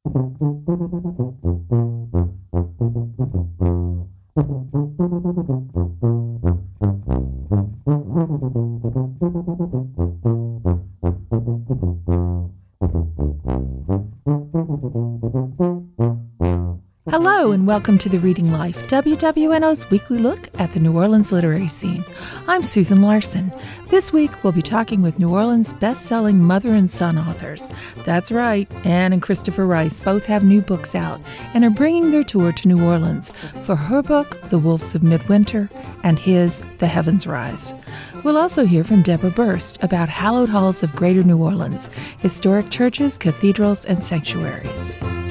Hello and welcome to The Reading Life, WWNO's weekly look at the New Orleans literary scene. I'm Susan Larson. This week we'll be talking with New Orleans best-selling mother and son authors. That's right, Anne and Christopher Rice both have new books out and are bringing their tour to New Orleans for her book, The Wolves of Midwinter, and his, The Heavens Rise. We'll also hear from Deborah Burst about hallowed halls of Greater New Orleans, historic churches, cathedrals, and sanctuaries.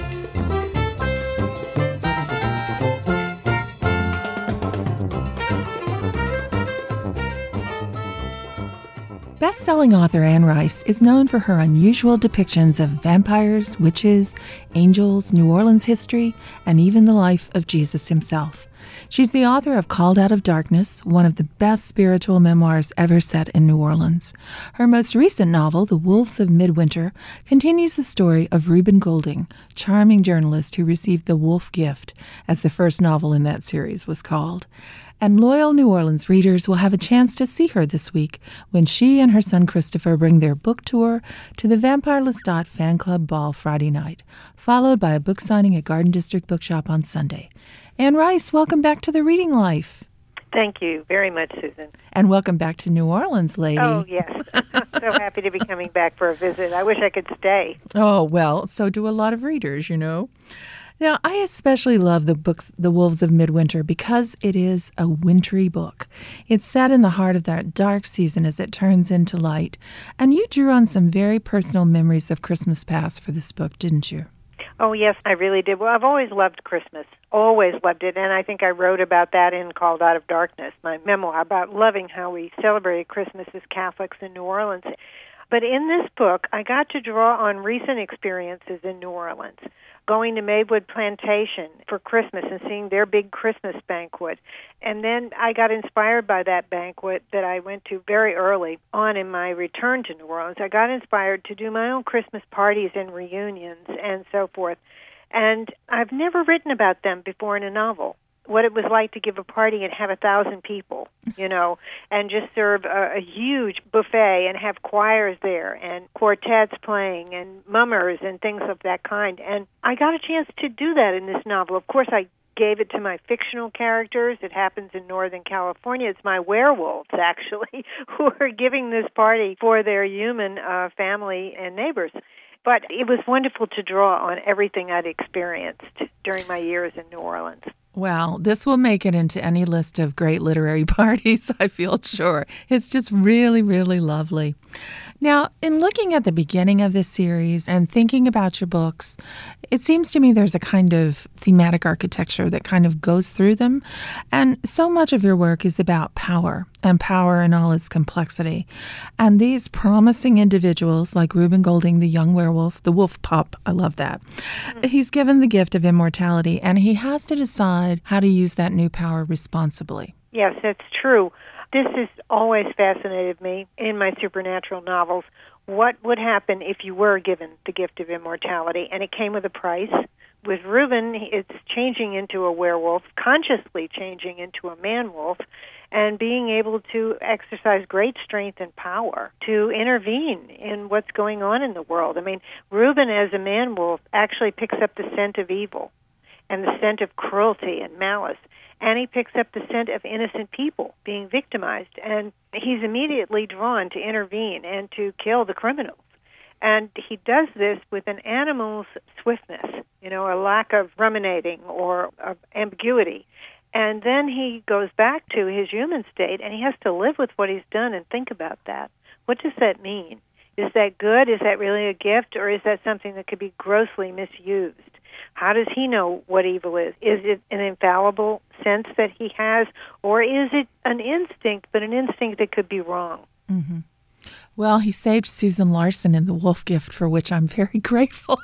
Best-selling author Anne Rice is known for her unusual depictions of vampires, witches, angels, New Orleans history, and even the life of Jesus himself. She's the author of Called Out of Darkness, one of the best spiritual memoirs ever set in New Orleans. Her most recent novel, The Wolves of Midwinter, continues the story of Reuben Golding, charming journalist who received the Wolf Gift, as the first novel in that series was called. And loyal New Orleans readers will have a chance to see her this week when she and her son Christopher bring their book tour to the Vampire Lestat Fan Club Ball Friday night, followed by a book signing at Garden District Bookshop on Sunday. Anne Rice, welcome back to The Reading Life. Thank you very much, Susan. And welcome back to New Orleans, lady. Oh, yes. So happy to be coming back for a visit. I wish I could stay. Oh, well, so do a lot of readers, you know. Now, I especially love the book, The Wolves of Midwinter, because it is a wintry book. It's set in the heart of that dark season as it turns into light. And you drew on some very personal memories of Christmas past for this book, didn't you? Oh, yes, I really did. Well, I've always loved Christmas, always loved it, and I think I wrote about that in Called Out of Darkness, my memoir about loving how we celebrated Christmas as Catholics in New Orleans. But in this book, I got to draw on recent experiences in New Orleans, going to Maywood Plantation for Christmas and seeing their big Christmas banquet. And then I got inspired by that banquet that I went to very early on in my return to New Orleans. I got inspired to do my own Christmas parties and reunions and so forth. And I've never written about them before in a novel, what it was like to give a party and have 1,000 people, you know, and just serve a huge buffet and have choirs there and quartets playing and mummers and things of that kind. And I got a chance to do that in this novel. Of course, I gave it to my fictional characters. It happens in Northern California. It's my werewolves, actually, who are giving this party for their human family and neighbors. But it was wonderful to draw on everything I'd experienced during my years in New Orleans. Well, this will make it into any list of great literary parties, I feel sure. It's just really, really lovely. Now, in looking at the beginning of this series and thinking about your books, it seems to me there's a kind of thematic architecture that kind of goes through them. And so much of your work is about power, and power in all its complexity. And these promising individuals, like Reuben Golding, the young werewolf, the wolf pup, I love that. He's given the gift of immortality, and he has to decide how to use that new power responsibly. Yes, that's true. This has always fascinated me in my supernatural novels. What would happen if you were given the gift of immortality? And it came with a price. With Reuben, it's changing into a werewolf, consciously changing into a man-wolf, and being able to exercise great strength and power to intervene in what's going on in the world. I mean, Reuben as a man-wolf actually picks up the scent of evil and the scent of cruelty and malice. And he picks up the scent of innocent people being victimized. And he's immediately drawn to intervene and to kill the criminals. And he does this with an animal's swiftness, you know, a lack of ruminating or of ambiguity. And then he goes back to his human state, and he has to live with what he's done and think about that. What does that mean? Is that good? Is that really a gift? Or is that something that could be grossly misused? How does he know what evil is? Is it an infallible sense that he has, or is it an instinct, but an instinct that could be wrong? Mm-hmm. Well, he saved Susan Larson in The Wolf Gift, for which I'm very grateful.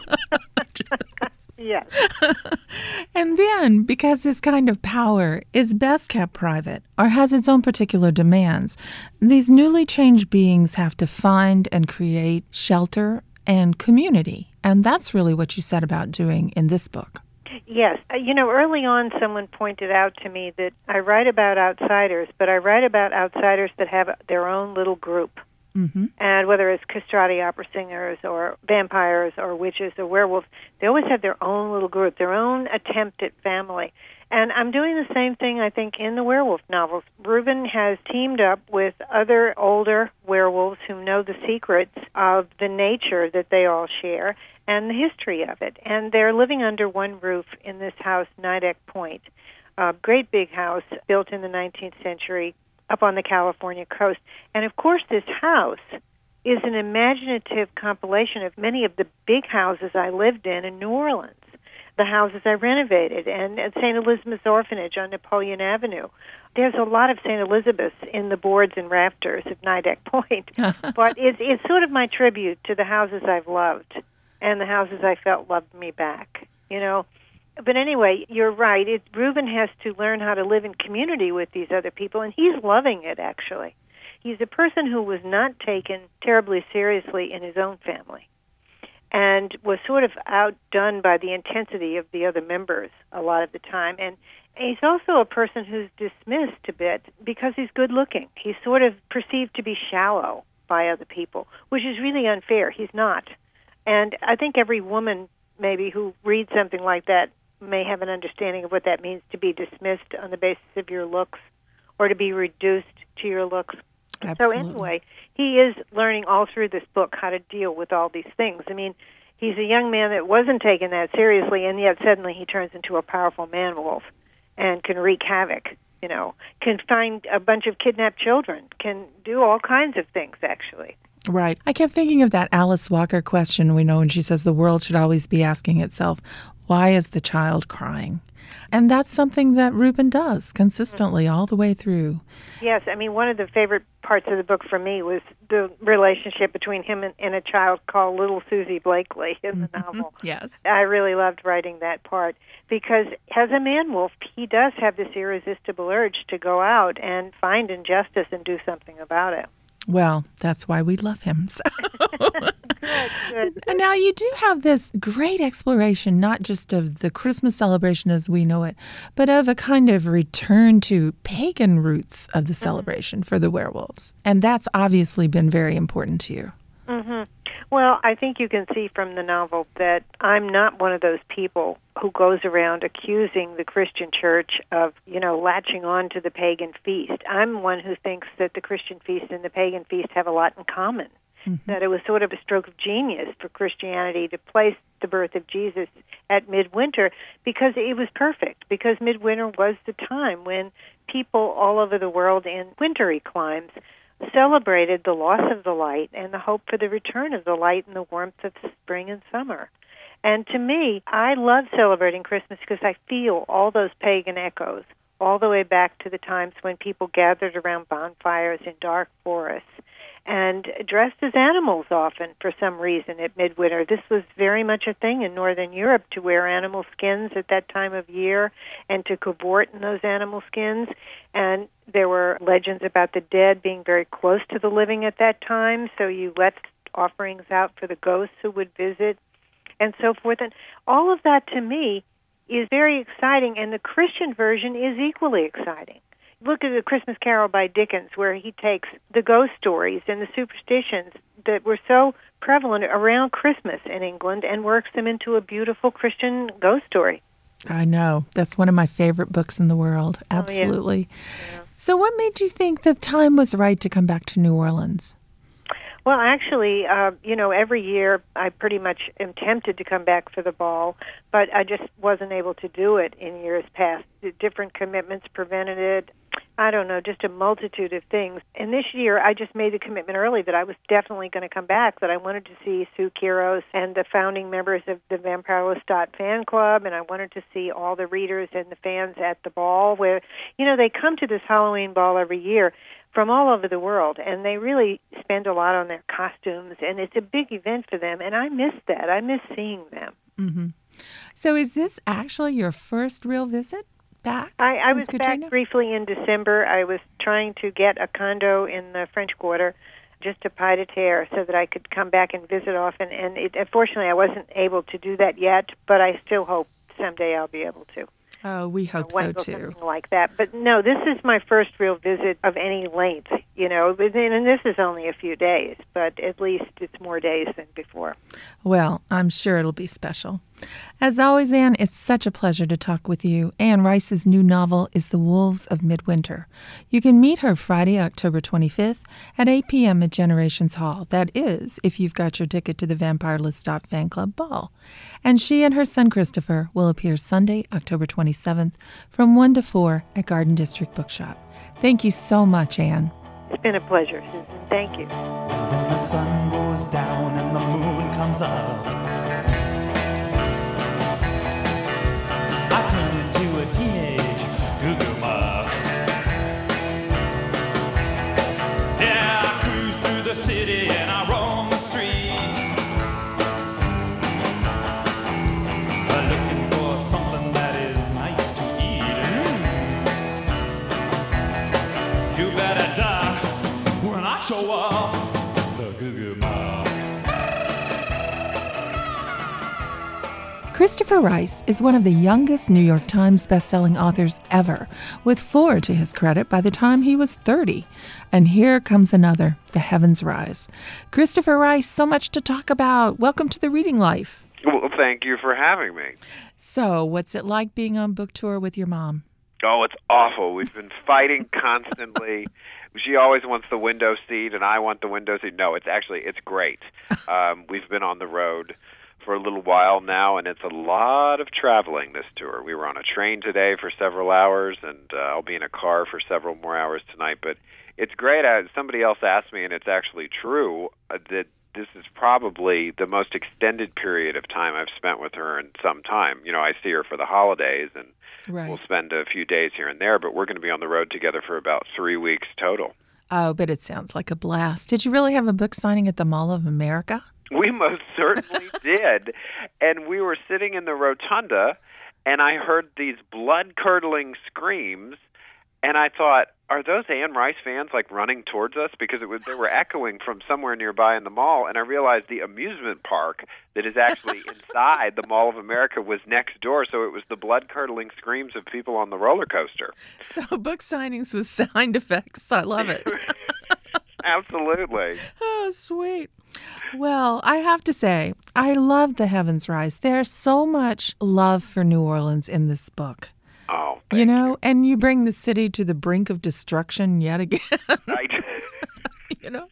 Yes. And then, because this kind of power is best kept private or has its own particular demands, these newly changed beings have to find and create shelter and community And that's really what you said about doing in this book. Yes. Early on someone pointed out to me that I write about outsiders, but I write about outsiders that have their own little group. Mm-hmm. And whether it's castrati opera singers or vampires or witches or werewolves, they always have their own little group, their own attempt at family. And I'm doing the same thing, I think, in the werewolf novels. Reuben has teamed up with other older werewolves who know the secrets of the nature that they all share and the history of it. And they're living under one roof in this house, Nideck Point, a great big house built in the 19th century up on the California coast. And, of course, this house is an imaginative compilation of many of the big houses I lived in New Orleans, the houses I renovated, and at St. Elizabeth's Orphanage on Napoleon Avenue. There's a lot of St. Elizabeth's in the boards and rafters at Nideck Point, but it's sort of my tribute to the houses I've loved and the houses I felt loved me back, But anyway, you're right. Reuben has to learn how to live in community with these other people, and he's loving it, actually. He's a person who was not taken terribly seriously in his own family and was sort of outdone by the intensity of the other members a lot of the time. And he's also a person who's dismissed a bit because he's good-looking. He's sort of perceived to be shallow by other people, which is really unfair. He's not. And I think every woman maybe who reads something like that may have an understanding of what that means to be dismissed on the basis of your looks or to be reduced to your looks. Absolutely. So anyway, he is learning all through this book how to deal with all these things. I mean, he's a young man that wasn't taken that seriously, and yet suddenly he turns into a powerful man-wolf and can wreak havoc, can find a bunch of kidnapped children, can do all kinds of things, actually. Right. I kept thinking of that Alice Walker question we know when she says the world should always be asking itself, why is the child crying? And that's something that Reuben does consistently all the way through. Yes, I mean, one of the favorite parts of the book for me was the relationship between him and a child called Little Susie Blakely in the novel. Yes. I really loved writing that part because as a man-wolf, he does have this irresistible urge to go out and find injustice and do something about it. Well, that's why we love him. So. Good. And now you do have this great exploration, not just of the Christmas celebration as we know it, but of a kind of return to pagan roots of the celebration for the werewolves. And that's obviously been very important to you. Mm-hmm. Well, I think you can see from the novel that I'm not one of those people who goes around accusing the Christian church of, latching on to the pagan feast. I'm one who thinks that the Christian feast and the pagan feast have a lot in common, that it was sort of a stroke of genius for Christianity to place the birth of Jesus at midwinter because it was perfect, because midwinter was the time when people all over the world in wintry climes celebrated the loss of the light and the hope for the return of the light and the warmth of spring and summer. And to me, I love celebrating Christmas because I feel all those pagan echoes all the way back to the times when people gathered around bonfires in dark forests and dressed as animals often for some reason at midwinter. This was very much a thing in Northern Europe to wear animal skins at that time of year and to cavort in those animal skins. And there were legends about the dead being very close to the living at that time, so you left offerings out for the ghosts who would visit and so forth. And all of that, to me, is very exciting, and the Christian version is equally exciting. Look at A Christmas Carol by Dickens, where he takes the ghost stories and the superstitions that were so prevalent around Christmas in England and works them into a beautiful Christian ghost story. I know. That's one of my favorite books in the world. Absolutely. Yeah. So what made you think the time was right to come back to New Orleans? Well, actually, every year I pretty much am tempted to come back for the ball, but I just wasn't able to do it in years past. The different commitments prevented it. I don't know, just a multitude of things. And this year I just made the commitment early that I was definitely going to come back, that I wanted to see Sue Quiros and the founding members of the Vampire Lestat fan club, and I wanted to see all the readers and the fans at the ball where, they come to this Halloween ball every year from all over the world, and they really spend a lot on their costumes, and it's a big event for them, and I miss that. I miss seeing them. Mm-hmm. So is this actually your first real visit back? I was Katrina? back briefly in December. I was trying to get a condo in the French Quarter just a pied a terre so that I could come back and visit often. And unfortunately, I wasn't able to do that yet, but I still hope someday I'll be able to. Oh, we hope so, too. Something like that. But no, this is my first real visit of any length, and this is only a few days, but at least it's more days than before. Well, I'm sure it'll be special. As always, Anne, it's such a pleasure to talk with you. Anne Rice's new novel is The Wolves of Midwinter. You can meet her Friday, October 25th at 8 p.m. at Generations Hall. That is, if you've got your ticket to the Vampire Lestat Fan Club Ball. And she and her son Christopher will appear Sunday, October 27th from 1 to 4 at Garden District Bookshop. Thank you so much, Anne. It's been a pleasure, Susan. Thank you. When the sun goes down and the moon comes up, I turn into a teenage Goo-Goo Muff. Yeah, I cruise through the city and I roam the streets, looking for something that is nice to eat. You better die when I show up, the Goo-Goo Muff. Christopher Rice is one of the youngest New York Times bestselling authors ever, with 4 to his credit by the time he was 30. And here comes another, The Heavens Rise. Christopher Rice, so much to talk about. Welcome to the Reading Life. Well, thank you for having me. So, what's it like being on book tour with your mom? Oh, it's awful. We've been fighting constantly. She always wants the window seat, and I want the window seat. No, it's great. We've been on the road for a little while now, and it's a lot of traveling this tour. We were on a train today for several hours, and I'll be in a car for several more hours tonight. But it's great. Somebody else asked me, and it's actually true, that this is probably the most extended period of time I've spent with her in some time. I see her for the holidays, and we'll spend a few days here and there, but we're going to be on the road together for about 3 weeks total. Oh, but it sounds like a blast. Did you really have a book signing at the Mall of America? We most certainly did. And we were sitting in the rotunda, and I heard these blood-curdling screams, and I thought, are those Anne Rice fans running towards us? Because they were echoing from somewhere nearby in the mall, and I realized the amusement park that is actually inside the Mall of America was next door, so it was the blood-curdling screams of people on the roller coaster. So book signings with sound effects. I love it. Absolutely. Oh, sweet. Well, I have to say, I love The Heavens Rise. There's so much love for New Orleans in this book. Oh, thank you. And you bring the city to the brink of destruction yet again. I do.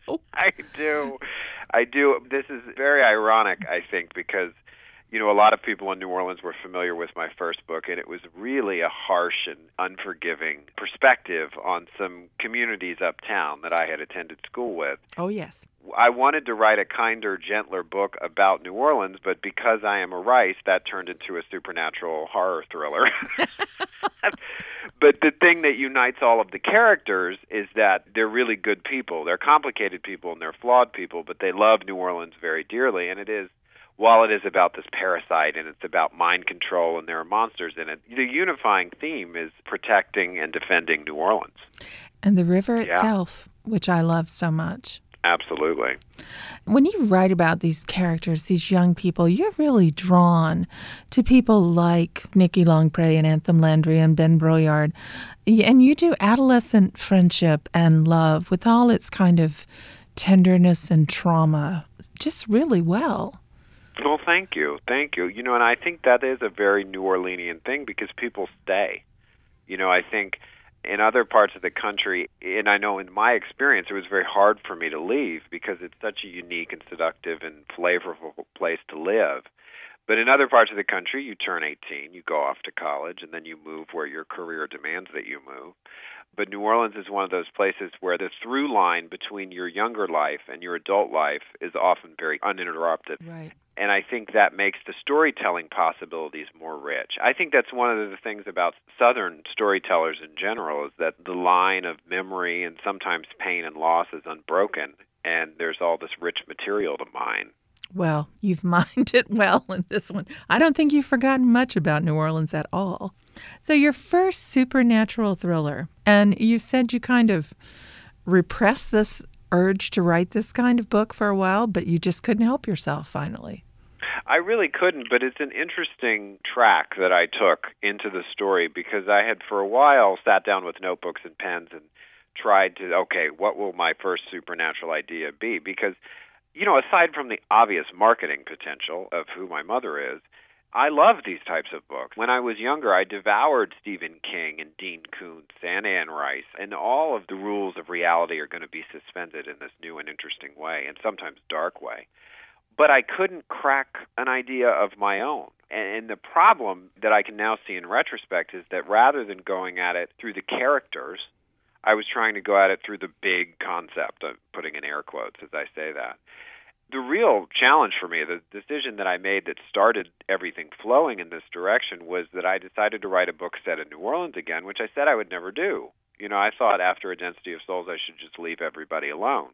I do. This is very ironic, I think, because a lot of people in New Orleans were familiar with my first book, and it was really a harsh and unforgiving perspective on some communities uptown that I had attended school with. Oh, yes. I wanted to write a kinder, gentler book about New Orleans, but because I am a Rice, that turned into a supernatural horror thriller. But the thing that unites all of the characters is that they're really good people. They're complicated people and they're flawed people, but they love New Orleans very dearly, and while it is about this parasite and it's about mind control and there are monsters in it, the unifying theme is protecting and defending New Orleans. And the river itself, which I love so much. Absolutely. When you write about these characters, these young people, you're really drawn to people like Nikki Longpre and Anthem Landry and Ben Broyard. And you do adolescent friendship and love with all its kind of tenderness and trauma just really well. Well, thank you. Thank you. And I think that is a very New Orleanian thing because people stay. I think in other parts of the country, and I know in my experience, it was very hard for me to leave because it's such a unique and seductive and flavorful place to live. But in other parts of the country, you turn 18, you go off to college, and then you move where your career demands that you move. But New Orleans is one of those places where the through line between your younger life and your adult life is often very uninterrupted. Right. And I think that makes the storytelling possibilities more rich. I think that's one of the things about Southern storytellers in general is that the line of memory and sometimes pain and loss is unbroken, and there's all this rich material to mine. Well, you've mined it well in this one. I don't think you've forgotten much about New Orleans at all. So your first supernatural thriller, and you said you kind of repressed this urge to write this kind of book for a while, but you just couldn't help yourself finally. I really couldn't, but it's an interesting track that I took into the story because I had for a while sat down with notebooks and pens and tried to, okay, what will my first supernatural idea be? Because, aside from the obvious marketing potential of who my mother is, I love these types of books. When I was younger, I devoured Stephen King and Dean Koontz and Anne Rice, and all of the rules of reality are going to be suspended in this new and interesting way, and sometimes dark way. But I couldn't crack an idea of my own. And the problem that I can now see in retrospect is that rather than going at it through the characters, I was trying to go at it through the big concept, I'm putting in air quotes as I say that. The real challenge for me, the decision that I made that started everything flowing in this direction, was that I decided to write a book set in New Orleans again, which I said I would never do. I thought after A Density of Souls I should just leave everybody alone.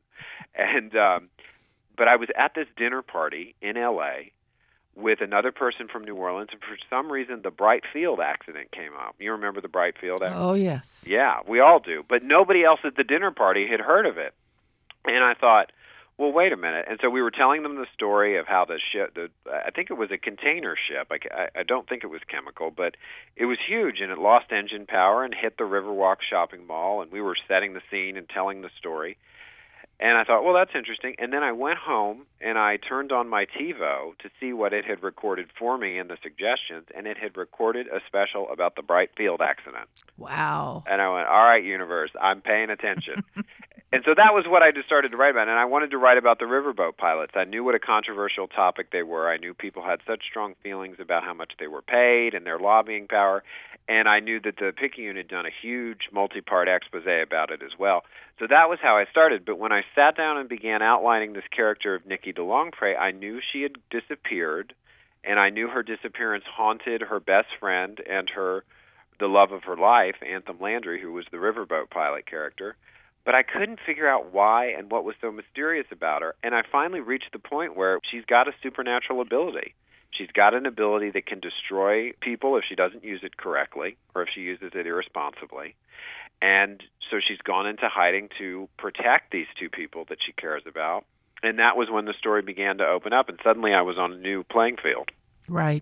But I was at this dinner party in L.A. with another person from New Orleans, and for some reason the Bright Field accident came up. You remember the Bright Field accident? Oh, yes. Yeah, we all do. But nobody else at the dinner party had heard of it. And I thought, well, wait a minute. And so we were telling them the story of how the ship, I think it was a container ship. I don't think it was chemical, but it was huge, and it lost engine power and hit the Riverwalk shopping mall, and we were setting the scene and telling the story. And I thought, well, that's interesting. And then I went home and I turned on my TiVo to see what it had recorded for me in the suggestions, and it had recorded a special about the Bright Field accident. Wow. And I went, all right, universe, I'm paying attention. And so that was what I just started to write about. And I wanted to write about the riverboat pilots. I knew what a controversial topic they were. I knew people had such strong feelings about how much they were paid and their lobbying power. And I knew that the Picayune had done a huge multi-part expose about it as well. So that was how I started. But when I sat down and began outlining this character of Nikki de Longpre, I knew she had disappeared, and I knew her disappearance haunted her best friend and the love of her life, Anthem Landry, who was the riverboat pilot character. But I couldn't figure out why and what was so mysterious about her. And I finally reached the point where she's got a supernatural ability. She's got an ability that can destroy people if she doesn't use it correctly or if she uses it irresponsibly. And so she's gone into hiding to protect these two people that she cares about. And that was when the story began to open up, and suddenly I was on a new playing field. Right.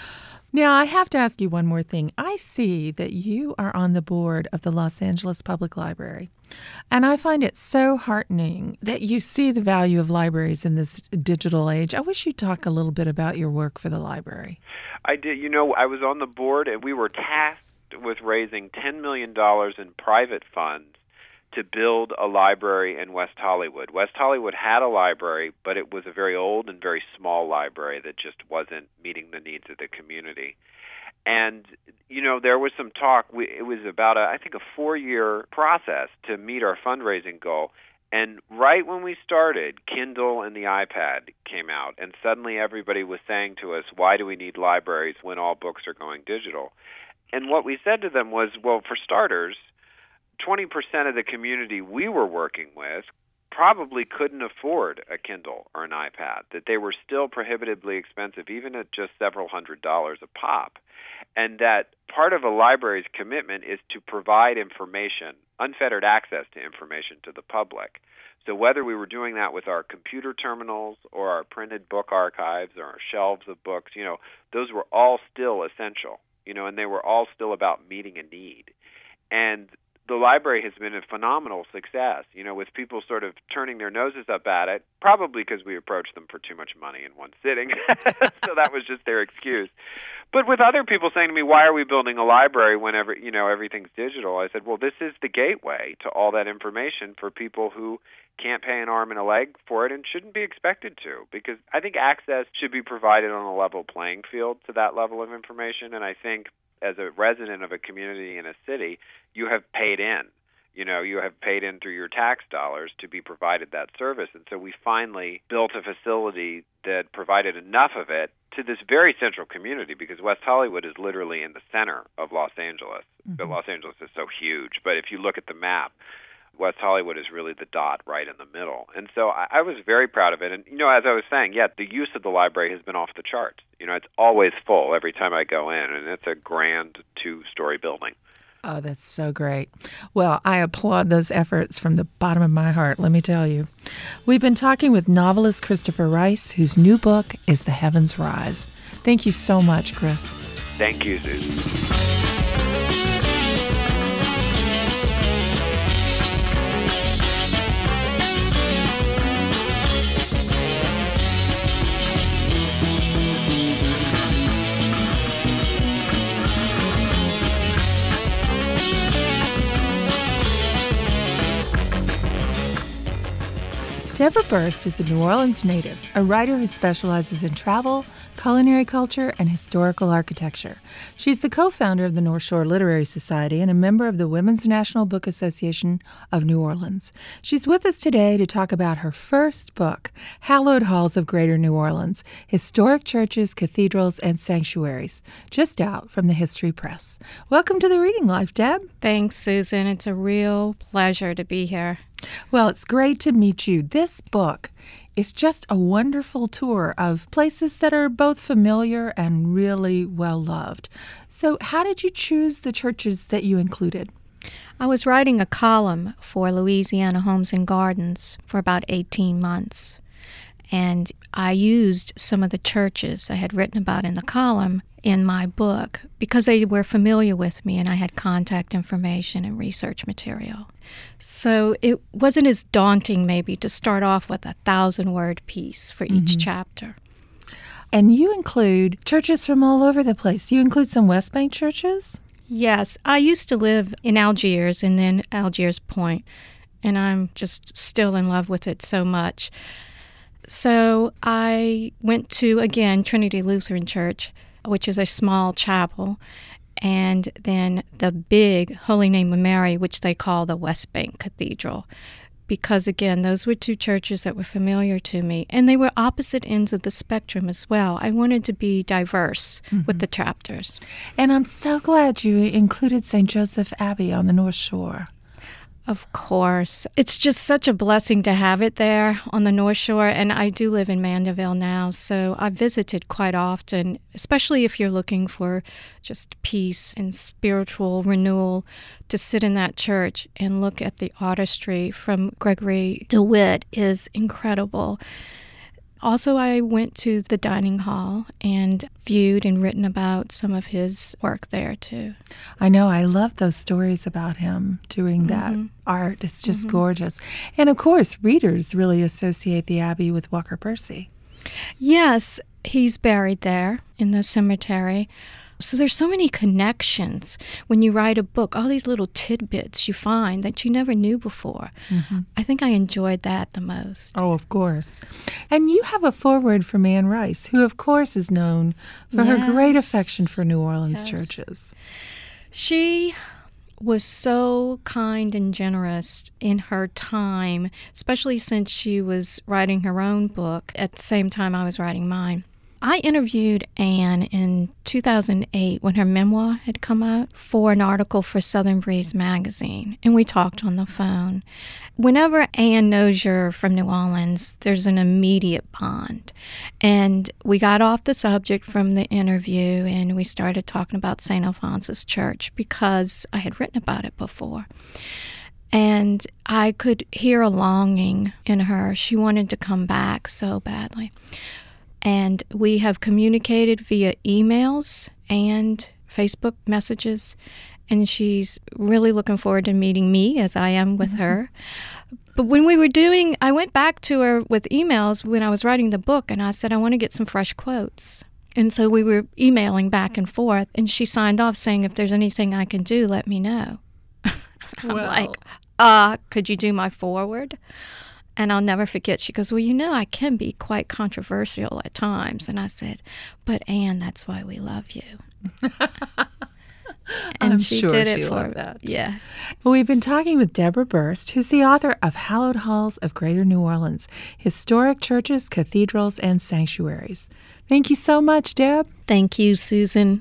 Now, I have to ask you one more thing. I see that you are on the board of the Los Angeles Public Library, and I find it so heartening that you see the value of libraries in this digital age. I wish you'd talk a little bit about your work for the library. I did. I was on the board, and we were tasked with raising $10 million in private funds to build a library in West Hollywood. West Hollywood had a library, but it was a very old and very small library that just wasn't meeting the needs of the community. And, there was some talk. It was about, I think, a 4-year process to meet our fundraising goal. And right when we started, Kindle and the iPad came out, and suddenly everybody was saying to us, why do we need libraries when all books are going digital? And what we said to them was, well, for starters, 20% of the community we were working with probably couldn't afford a Kindle or an iPad, that they were still prohibitively expensive, even at just several $100s a pop. And that part of a library's commitment is to provide information, unfettered access to information to the public. So whether we were doing that with our computer terminals or our printed book archives or our shelves of books, those were all still essential, and they were all still about meeting a need. And the library has been a phenomenal success, with people sort of turning their noses up at it, probably because we approached them for too much money in one sitting. So that was just their excuse. But with other people saying to me, why are we building a library whenever, everything's digital? I said, well, this is the gateway to all that information for people who can't pay an arm and a leg for it and shouldn't be expected to, because I think access should be provided on a level playing field to that level of information. And I think as a resident of a community in a city, you have paid in. You have paid in through your tax dollars to be provided that service. And so we finally built a facility that provided enough of it to this very central community, because West Hollywood is literally in the center of Los Angeles. Mm-hmm. Los Angeles is so huge. But if you look at the map, West Hollywood is really the dot right in the middle. And so I was very proud of it. And, as I was saying, the use of the library has been off the charts. It's always full every time I go in, and it's a grand 2-story building. Oh, that's so great. Well, I applaud those efforts from the bottom of my heart, let me tell you. We've been talking with novelist Christopher Rice, whose new book is The Heavens Rise. Thank you so much, Chris. Thank you, Susan. Deborah Burst is a New Orleans native, a writer who specializes in travel, culinary culture, and historical architecture. She's the co-founder of the North Shore Literary Society and a member of the Women's National Book Association of New Orleans. She's with us today to talk about her first book, Hallowed Halls of Greater New Orleans, Historic Churches, Cathedrals, and Sanctuaries, just out from the History Press. Welcome to the Reading Life, Deb. Thanks, Susan. It's a real pleasure to be here. Well, it's great to meet you. This book is just a wonderful tour of places that are both familiar and really well loved. So how did you choose the churches that you included? I was writing a column for Louisiana Homes and Gardens for about 18 months, and I used some of the churches I had written about in the column in my book because they were familiar with me and I had contact information and research material. So it wasn't as daunting maybe to start off with a 1,000-word piece for each chapter. And you include churches from all over the place. You include some West Bank churches? Yes, I used to live in Algiers and then Algiers Point, and I'm just still in love with it so much. So I went to, again, Trinity Lutheran Church, which is a small chapel, and then the big Holy Name of Mary, which they call the West Bank Cathedral, because, again, those were two churches that were familiar to me, and they were opposite ends of the spectrum as well. I wanted to be diverse with the chapters. And I'm so glad you included St. Joseph Abbey on the North Shore. Of course. It's just such a blessing to have it there on the North Shore, and I do live in Mandeville now, so I visited quite often, especially if you're looking for just peace and spiritual renewal, to sit in that church and look at the artistry from Gregory DeWitt is incredible. Also, I went to the dining hall and viewed and written about some of his work there, too. I know. I love those stories about him doing that art. It's just gorgeous. And, of course, readers really associate the Abbey with Walker Percy. Yes, he's buried there in the cemetery. So there's so many connections when you write a book, all these little tidbits you find that you never knew before. I think I enjoyed that the most. Oh, of course. And you have a foreword from Anne Rice, who, of course, is known for her great affection for New Orleans churches. She was so kind and generous in her time, especially since she was writing her own book at the same time I was writing mine. I interviewed Anne in 2008 when her memoir had come out for an article for Southern Breeze magazine, and we talked on the phone. Whenever Anne knows you're from New Orleans, there's an immediate bond. And we got off the subject from the interview, and we started talking about St. Alphonsus Church because I had written about it before. And I could hear a longing in her. She wanted to come back so badly. And we have communicated via emails and Facebook messages, and she's really looking forward to meeting me as I am with her. But when we were I went back to her with emails when I was writing the book, and I said, I want to get some fresh quotes. And so we were emailing back and forth, and she signed off saying, if there's anything I can do, let me know. I'm like, could you do my foreword? And I'll never forget, she goes, well, you know, I can be quite controversial at times. And I said, but Anne, that's why we love you. And I'm she sure did it she for loved that. Yeah. Well, we've been talking with Deborah Burst, who's the author of Hallowed Halls of Greater New Orleans, Historic Churches, Cathedrals, and Sanctuaries. Thank you so much, Deb. Thank you, Susan.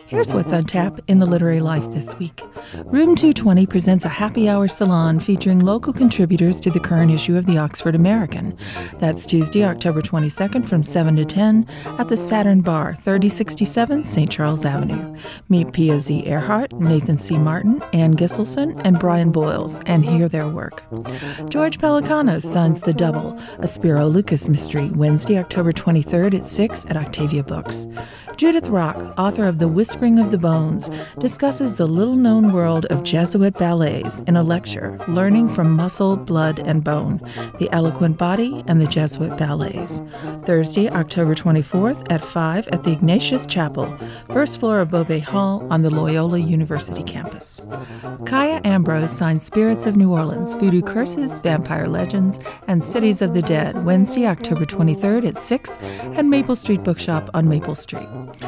Here's what's on tap in the literary life this week. Room 220 presents a happy hour salon featuring local contributors to the current issue of the Oxford American. That's Tuesday, October 22nd from 7 to 10 at the Saturn Bar, 3067 St. Charles Avenue. Meet Pia Z. Earhart, Nathan C. Martin, Ann Gisselson, and Brian Boyles, and hear their work. George Pelicanos signs The Double, a Spiro Lucas mystery, Wednesday, October 23rd at 6 at Octavia Books. Judith Rock, author of The Whispering of the Bones, discusses the little-known world of Jesuit ballets in a lecture, Learning from Muscle, Blood, and Bone, the Eloquent Body and the Jesuit Ballets. Thursday, October 24th at 5 at the Ignatius Chapel, first floor of Beauvais Hall on the Loyola University campus. Kaya Ambrose signs Spirits of New Orleans, Voodoo Curses, Vampire Legends, and Cities of the Dead, Wednesday, October 23rd at 6 at Maple Street Bookshop on Maple Street.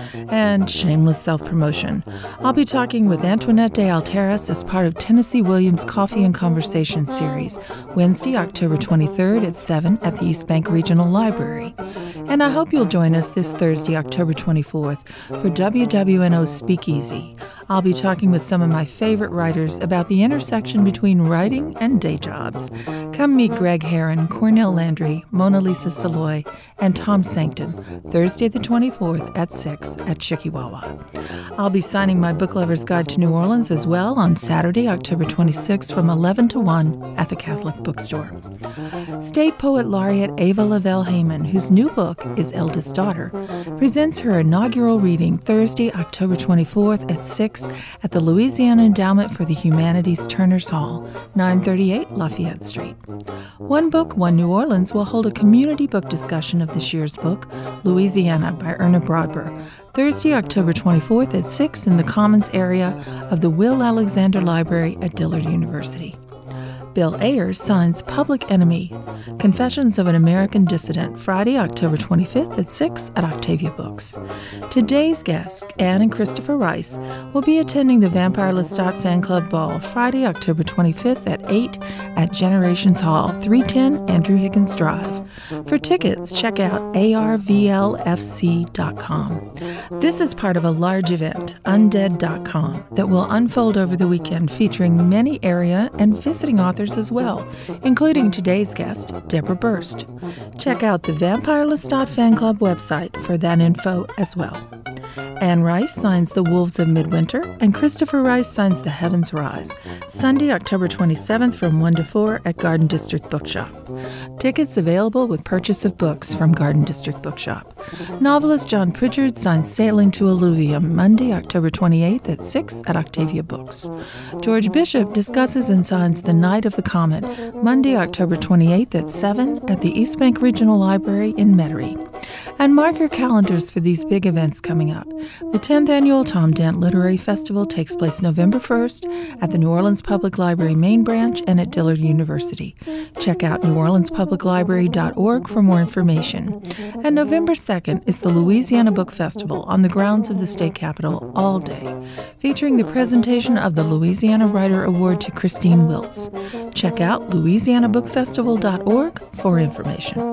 And shameless self-promotion. I'll be talking with Antoinette de Alteras as part of Tennessee Williams' Coffee and Conversation series, Wednesday, October 23rd at 7 at the East Bank Regional Library. And I hope you'll join us this Thursday, October 24th, for WWNO Speakeasy. I'll be talking with some of my favorite writers about the intersection between writing and day jobs. Come meet Greg Herron, Cornell Landry, Mona Lisa Saloy, and Tom Sankton, Thursday the 24th at 6 at Chickawawa. I'll be signing my Book Lover's Guide to New Orleans as well on Saturday, October 26th from 11 to 1 at the Catholic Bookstore. State Poet Laureate Ava Lavelle Heyman, whose new book is Eldest Daughter, presents her inaugural reading Thursday, October 24th at 6 at the Louisiana Endowment for the Humanities Turner's Hall, 938 Lafayette Street. One Book, One New Orleans will hold a community book discussion of this year's book, Louisiana by Erna Broadber, Thursday, October 24th at 6 in the Commons area of the Will Alexander Library at Dillard University. Bill Ayers signs Public Enemy, Confessions of an American Dissident, Friday, October 25th at 6 at Octavia Books. Today's guests, Anne and Christopher Rice, will be attending the Vampire Lestat Fan Club Ball, Friday, October 25th at 8 at Generations Hall, 310 Andrew Higgins Drive. For tickets, check out arvlfc.com. This is part of a large event, Undead.com, that will unfold over the weekend featuring many area and visiting authors as well, including today's guest, Deborah Burst. Check out the Vampire Lestat Fan Club website for that info as well. Anne Rice signs The Wolves of Midwinter, and Christopher Rice signs The Heavens Rise, Sunday, October 27th from 1 to 4 at Garden District Bookshop. Tickets available with purchase of books from Garden District Bookshop. Novelist John Pritchard signs Sailing to Alluvium, Monday, October 28th at 6 at Octavia Books. George Bishop discusses and signs The Night of the Comet, Monday, October 28th at 7 at the East Bank Regional Library in Metairie. And mark your calendars for these big events coming up. The 10th Annual Tom Dent Literary Festival takes place November 1st at the New Orleans Public Library Main Branch and at Dillard University. Check out neworleanspubliclibrary.org for more information. And November 2nd is the Louisiana Book Festival on the grounds of the state capitol all day, featuring the presentation of the Louisiana Writer Award to Christine Wiltz. Check out louisianabookfestival.org for information.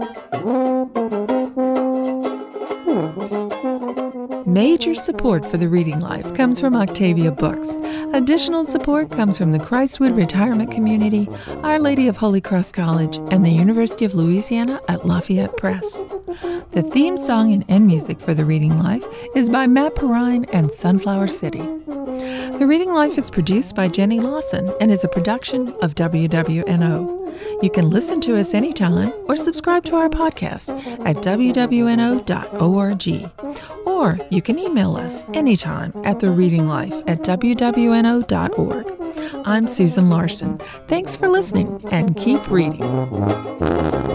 Major support for the Reading Life comes from Octavia Books. Additional support comes from the Christwood Retirement Community, Our Lady of Holy Cross College, and the University of Louisiana at Lafayette Press. The theme song and end music for The Reading Life is by Matt Perrine and Sunflower City. The Reading Life is produced by Jenny Lawson and is a production of WWNO. You can listen to us anytime or subscribe to our podcast at wwno.org. Or you can email us anytime at thereadinglife@wwno.org. I'm Susan Larson. Thanks for listening and keep reading.